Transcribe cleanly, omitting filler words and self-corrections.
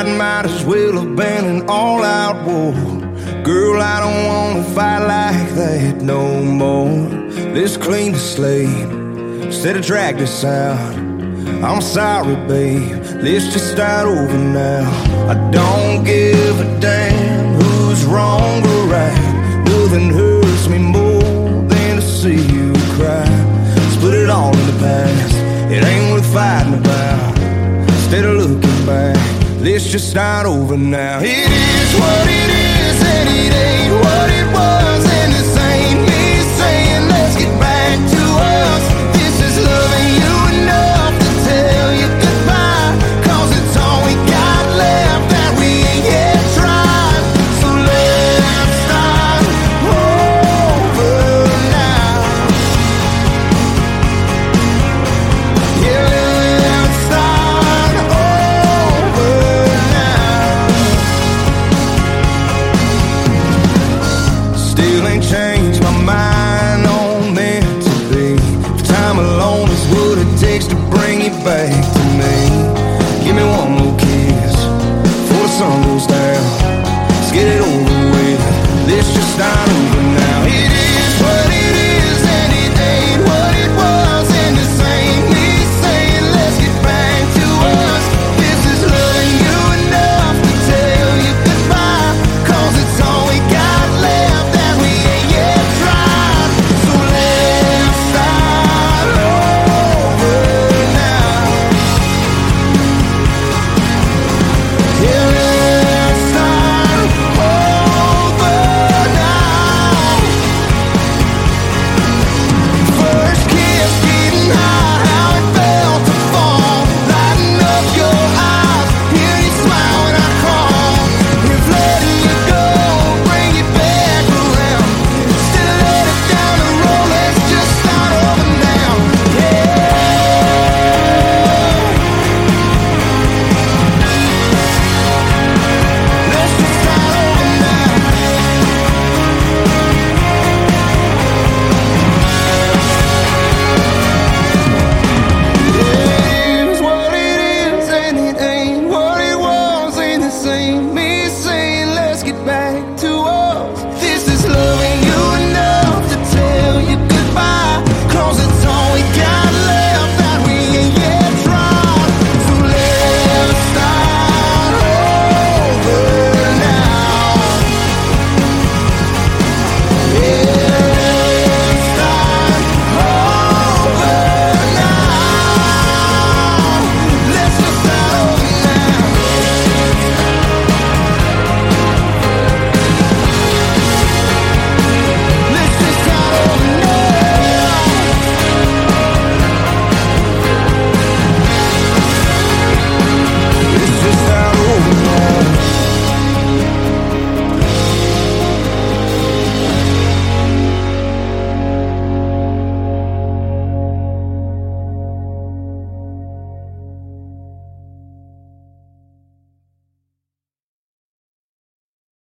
might as well have been an all-out war. Girl, I don't wanna fight like that no more. Let's clean the slate instead of drag this out. I'm sorry, babe, let's just start over now. I don't give a damn who's wrong or right. Nothing hurts me more than to see you cry. Let's put it all in the past, it ain't worth fighting about. Instead of looking back, let's just start over now. It is what it is and it ain't what it was. And this ain't me saying let's get back to us. This is loving you enough to tell you goodbye, 'cause it's all we got left that we ain't yet tried. So let's start over now. Yeah, let's start over now. Still ain't changed